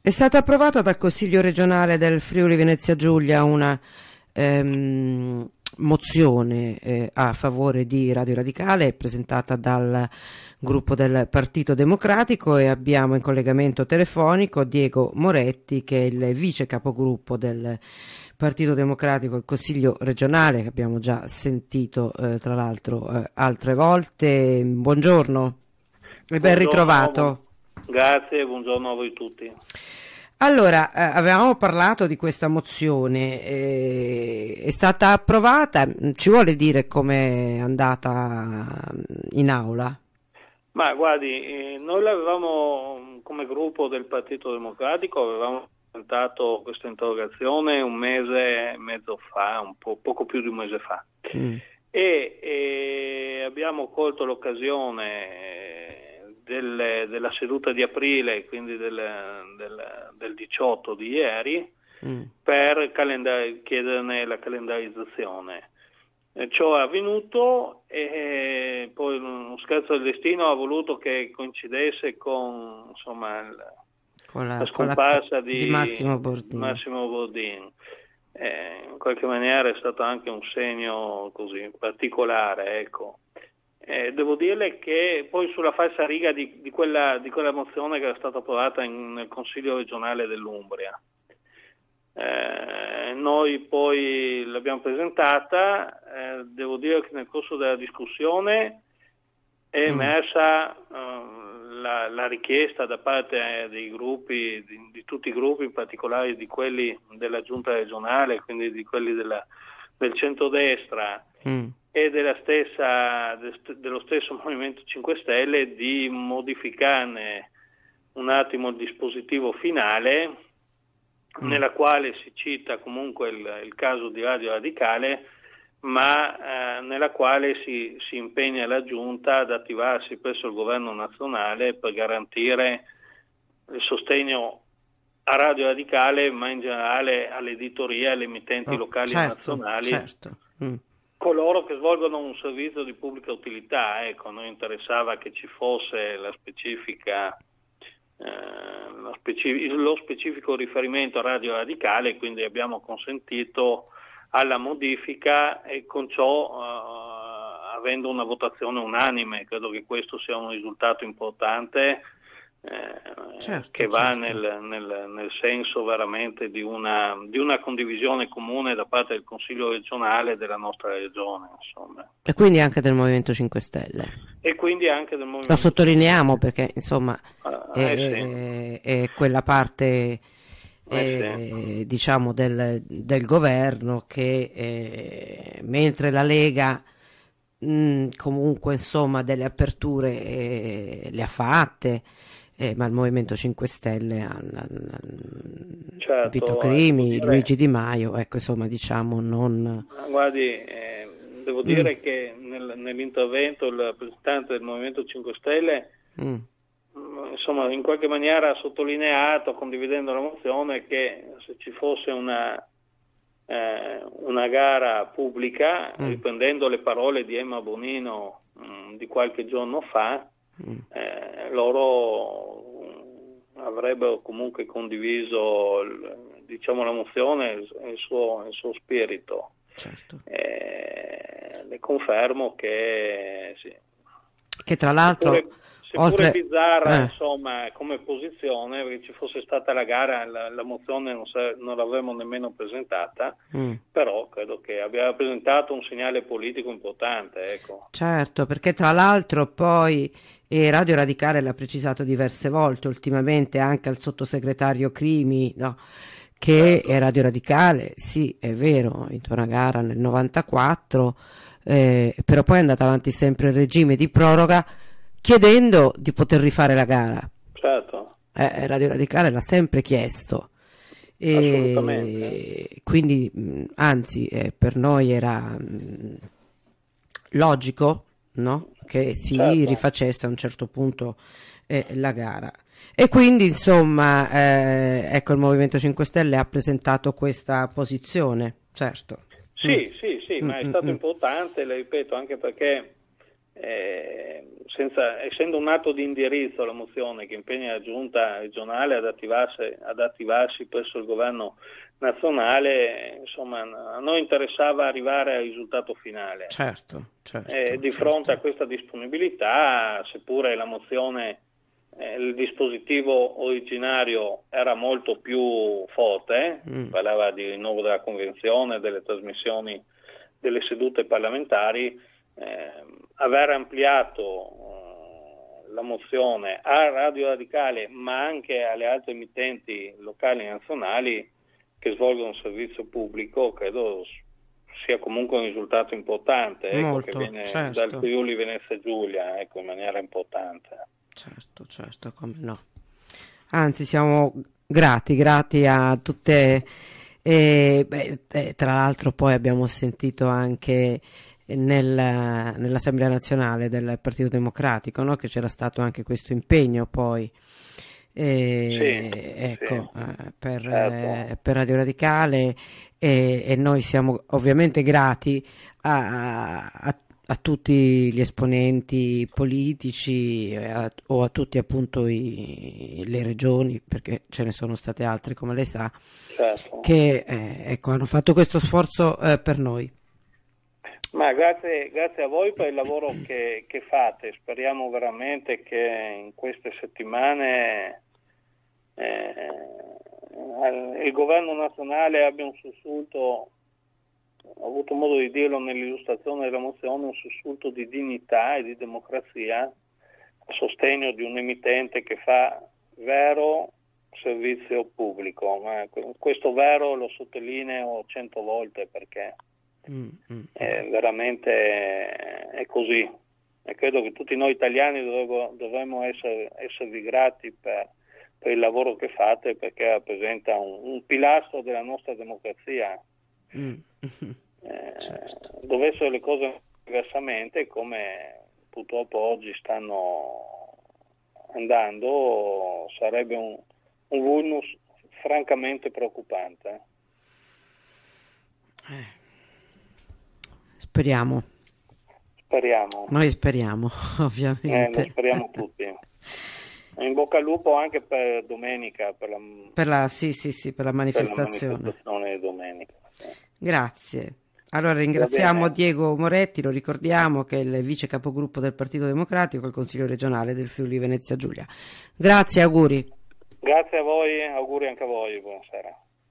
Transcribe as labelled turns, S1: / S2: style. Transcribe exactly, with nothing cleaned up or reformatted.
S1: È stata approvata dal Consiglio regionale del Friuli Venezia Giulia una ehm, mozione eh, a favore di Radio Radicale presentata dal gruppo del Partito Democratico, e abbiamo in collegamento telefonico Diego Moretti, che è il vice capogruppo del Partito Democratico al Consiglio regionale, che abbiamo già sentito eh, tra l'altro eh, altre volte. Buongiorno e ben ritrovato.
S2: Grazie, buongiorno a voi tutti.
S1: Allora, eh, avevamo parlato di questa mozione, eh, è stata approvata, ci vuole dire com'è andata in aula?
S2: Ma guardi, eh, noi l'avevamo, come gruppo del Partito Democratico, avevamo presentato questa interrogazione un mese e mezzo fa, un po', poco più di un mese fa, mm. e, e abbiamo colto l'occasione Del, della seduta di aprile, quindi del, del, del diciotto di ieri, mm. per calendar- chiederne la calendarizzazione. E ciò è avvenuto e poi uno scherzo del destino ha voluto che coincidesse con, insomma, il,
S1: con la,
S2: la scomparsa
S1: con la,
S2: di,
S1: di Massimo Bordin.
S2: Massimo Bordin. Eh, in qualche maniera è stato anche un segno così particolare, ecco. Eh, devo dirle che poi sulla falsa riga di, di, quella, di quella mozione che era stata approvata in, nel Consiglio regionale dell'Umbria, eh, noi poi l'abbiamo presentata, eh, devo dire che nel corso della discussione è emersa mm. eh, la, la richiesta da parte dei gruppi, di, di tutti i gruppi, in particolare di quelli della giunta regionale, quindi di quelli della, del centrodestra, mm. e della stessa, dello stesso Movimento cinque Stelle, di modificarne un attimo il dispositivo finale, mm. nella quale si cita comunque il, il caso di Radio Radicale, ma eh, nella quale si, si impegna la Giunta ad attivarsi presso il governo nazionale per garantire il sostegno a Radio Radicale, ma in generale all'editoria e alle emittenti oh, locali
S1: certo,
S2: e nazionali.
S1: Certo. Mm.
S2: Coloro che svolgono un servizio di pubblica utilità. Ecco, a noi interessava che ci fosse la specifica, eh, la specif- lo specifico riferimento a Radio Radicale, quindi abbiamo consentito alla modifica, e con ciò eh, avendo una votazione unanime. Credo che questo sia un risultato importante, Eh,
S1: certo,
S2: che va
S1: certo.
S2: nel, nel, nel senso veramente di una, di una condivisione comune da parte del Consiglio regionale della nostra regione, insomma.
S1: E quindi anche del Movimento cinque Stelle.
S2: E quindi anche del Movimento.
S1: Lo sottolineiamo perché insomma
S2: ah,
S1: è,
S2: eh sì.
S1: è quella parte
S2: eh
S1: eh,
S2: sì.
S1: diciamo del, del governo che eh, mentre la Lega mh, comunque insomma delle aperture eh, le ha fatte. Eh, ma il Movimento cinque Stelle ha
S2: certo,
S1: Vito Crimi,
S2: dire,
S1: Luigi Di Maio, ecco, insomma, diciamo non...
S2: Guardi, eh, devo mm. dire che nel, nell'intervento il rappresentante del Movimento cinque Stelle mm. insomma, in qualche maniera ha sottolineato, condividendo la mozione, che se ci fosse una eh, una gara pubblica, mm. riprendendo le parole di Emma Bonino mh, di qualche giorno fa, Eh, loro avrebbero comunque condiviso il, diciamo la mozione e il suo, il suo spirito.
S1: Certo.
S2: Eh, le confermo che sì.
S1: Che tra l'altro
S2: seppure, seppure
S1: oltre...
S2: bizzarra
S1: eh.
S2: insomma come posizione, perché ci fosse stata la gara la, la mozione non, sa, non l'avremmo nemmeno presentata, mm. però credo che abbia rappresentato un segnale politico importante, ecco.
S1: Certo, perché tra l'altro poi e Radio Radicale l'ha precisato diverse volte ultimamente anche al sottosegretario Crimi, no? Che certo. Radio Radicale, sì, è vero, ha vinto una gara nel novantaquattro, eh, però poi è andata avanti sempre il regime di proroga chiedendo di poter rifare la gara.
S2: Certo.
S1: Eh, Radio Radicale l'ha sempre chiesto.
S2: E
S1: quindi, anzi, eh, per noi era mh, logico, no? Che si certo. rifacesse a un certo punto eh, la gara. E quindi insomma eh, ecco, il Movimento cinque Stelle ha presentato questa posizione, certo.
S2: Sì,
S1: mm.
S2: sì, sì,
S1: mm,
S2: ma è
S1: mm,
S2: stato
S1: mm.
S2: importante, le ripeto, anche perché eh, senza, essendo un atto di indirizzo la mozione che impegna la giunta regionale ad attivarsi, ad attivarsi presso il governo nazionale, insomma a noi interessava arrivare al risultato finale.
S1: Certo, certo,
S2: eh, di
S1: certo.
S2: fronte a questa disponibilità, seppure la mozione, eh, il dispositivo originario era molto più forte, mm. parlava di rinnovo della convenzione, delle trasmissioni delle sedute parlamentari, eh, aver ampliato eh, la mozione a Radio Radicale ma anche alle altre emittenti locali e nazionali che svolgono un servizio pubblico, credo sia comunque un risultato importante, ecco,
S1: Molto,
S2: che viene
S1: certo.
S2: dal Friuli Venezia Giulia, ecco, in maniera importante.
S1: Certo, certo, come no. Anzi, siamo grati, grati a tutte. E, beh, eh, tra l'altro poi abbiamo sentito anche nel, nell'Assemblea nazionale del Partito Democratico, no? Che c'era stato anche questo impegno poi. E,
S2: sì,
S1: ecco,
S2: sì,
S1: eh, per,
S2: certo.
S1: eh, per Radio Radicale e, e noi siamo ovviamente grati a, a, a tutti gli esponenti politici a, o a tutti appunto i, le regioni, perché ce ne sono state altre come lei sa,
S2: certo.
S1: che eh, ecco, hanno fatto questo sforzo eh, per noi.
S2: Ma grazie, grazie a voi per il lavoro che, che fate. Speriamo veramente che in queste settimane eh, il governo nazionale abbia un sussulto, ho avuto modo di dirlo nell'illustrazione della mozione, un sussulto di dignità e di democrazia a sostegno di un emittente che fa vero servizio pubblico. Ma questo vero lo sottolineo cento volte perché Mm, mm. Eh, veramente è così e credo che tutti noi italiani dovevo, dovremmo essere, esservi grati per, per il lavoro che fate, perché rappresenta un, un pilastro della nostra democrazia. mm. eh, certo. Dovessero le cose diversamente, come purtroppo oggi stanno andando, sarebbe un, un vulnus francamente preoccupante.
S1: eh. Speriamo.
S2: Speriamo.
S1: Noi speriamo, ovviamente.
S2: Eh, lo speriamo tutti. In bocca al lupo anche per domenica, per la,
S1: per la, sì, sì, sì, per la manifestazione.
S2: Per la manifestazione di domenica. Sì.
S1: Grazie. Allora ringraziamo Diego Moretti, lo ricordiamo che è il vice capogruppo del Partito Democratico, il Consiglio regionale del Friuli Venezia Giulia. Grazie, auguri.
S2: Grazie a voi, auguri anche a voi, buonasera.